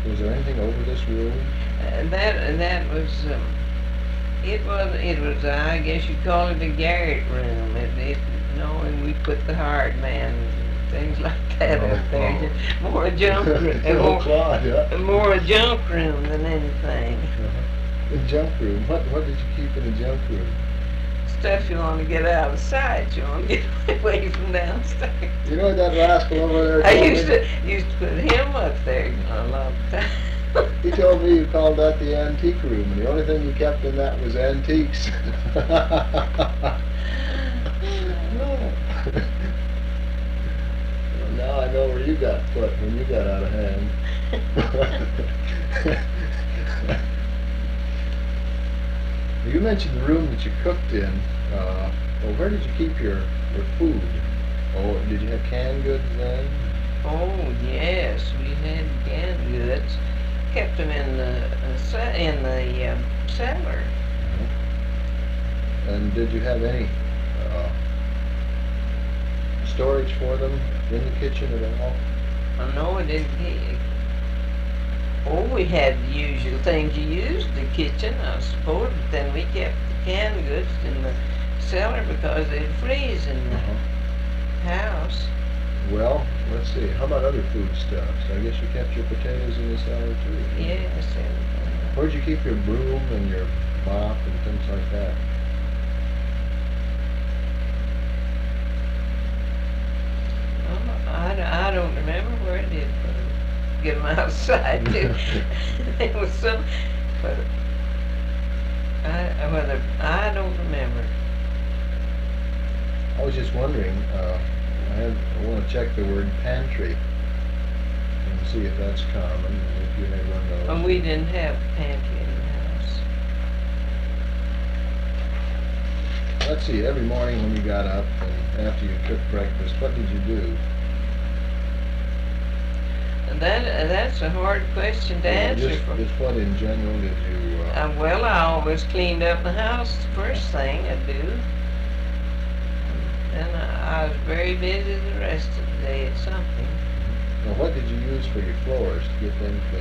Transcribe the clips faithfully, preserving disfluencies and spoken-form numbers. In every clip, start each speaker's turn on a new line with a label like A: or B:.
A: Was there anything over this room?
B: Uh, that that was um, it was it was uh, I guess you'd call it a garret room. It, it you know, and we put the hard man and things like that
A: Oh,
B: up there.
A: oh.
B: Just more a junk room,
A: Oh,
B: more,
A: God, yeah.
B: more a junk room than anything.
A: Uh-huh. The junk room. What what did you keep in the junk room?
B: Stuff you want to get out of sight. You want to get away from downstairs.
A: You know that rascal over there
B: I
A: told
B: used
A: me?
B: to used to put him up there a lot of time.
A: He told me you called that the antique room, and the only thing you kept in that was antiques. Well, now I know where you got put when you got out of hand. You mentioned the room that you cooked in. Uh, well, where did you keep your, your food? Oh, did you have canned goods then?
B: Oh yes, we had canned goods. Kept them in the uh, ce- in the uh, cellar.
A: And did you have any uh, storage for them in the kitchen at all?
B: I know it didn't. He, oh, we had the usual things you use in the kitchen, I suppose. But then we kept the canned goods in the cellar because they'd freeze in the
A: Uh-huh.
B: house.
A: Well, let's see. How about other foodstuffs? I guess you kept your potatoes in the cellar too.
B: Yes, and,
A: Where'd you keep your broom and your mop and things like that?
B: uh, I, d- I don't remember where I did put 'em. Get them outside too. It was some, but I whether I don't remember.
A: I was just wondering. Uh, I, had, I want to check the word pantry and see if that's common and if you had one of those.
B: And we didn't have a pantry in the house.
A: Let's see. Every morning when you got up and after you cooked breakfast, what did you do?
B: And that uh, that's a hard question to
A: Well,
B: answer.
A: just,
B: for,
A: just what in general did you? Uh,
B: uh, well, I always cleaned up the house the first thing I do. Then I, I was very busy the rest of the day at something.
A: Now, what did you use for your floors to get them clean?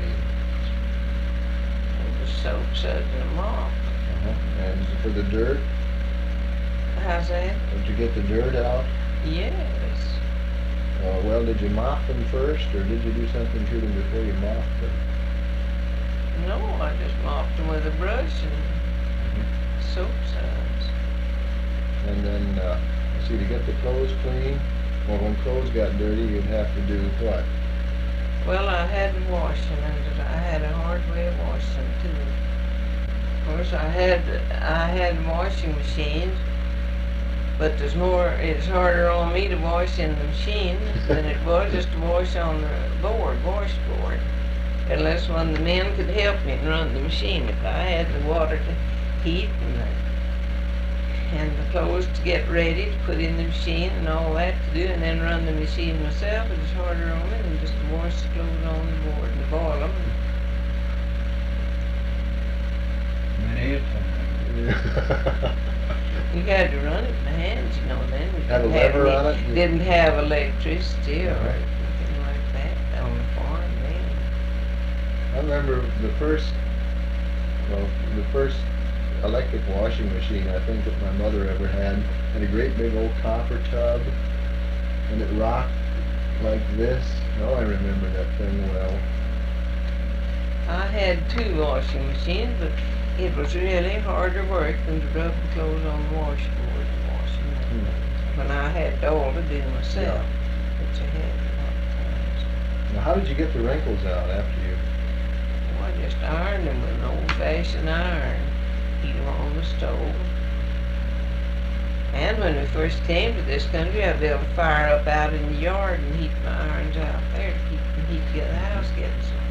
B: It was soap, suds, and a mop.
A: Uh-huh. And for the dirt,
B: How's that?
A: did you get the dirt out?
B: Yes.
A: Uh, well, did you mop them first, or did you do something to them before you mopped them?
B: No, I just mopped them with a brush and soap suds.
A: And then, uh, let's see, to get the clothes clean, well, when clothes got dirty, you'd have to do what?
B: Well, I had to wash them, and I had a hard way of washing them too. Of course, I had I had washing machines, but there's more. It's harder on me to wash in the machine than it was just to wash on the board, washboard. Unless one of the men could help me and run the machine. If I had the water to heat and the and the clothes to get ready to put in the machine and all that to do, and then run the machine myself, it's harder on me than just to wash the clothes on the board and boil them.
C: Many a time.
B: You had to run it in the hands, you know, then. We
A: Have a
B: didn't have
A: lever
B: any-
A: on it?
B: Didn't have electricity or
A: Uh-huh.
B: anything like that on the farm then.
A: I remember the first, well, the first electric washing machine I think that my mother ever had had a great big old copper tub, and it rocked like this. Oh, I remember that thing well.
B: I had two washing machines, but it was really harder work than to rub the clothes on the washboard and wash them.
A: Hmm.
B: When I had it all to do myself, which I had a lot of times.
A: Now, how did you get the wrinkles out after you?
B: Well, I just ironed them with an old-fashioned iron. Heat them on the stove. And when we first came to this country, I built a fire up out in the yard and heat my irons out there to keep the heat to get the house getting so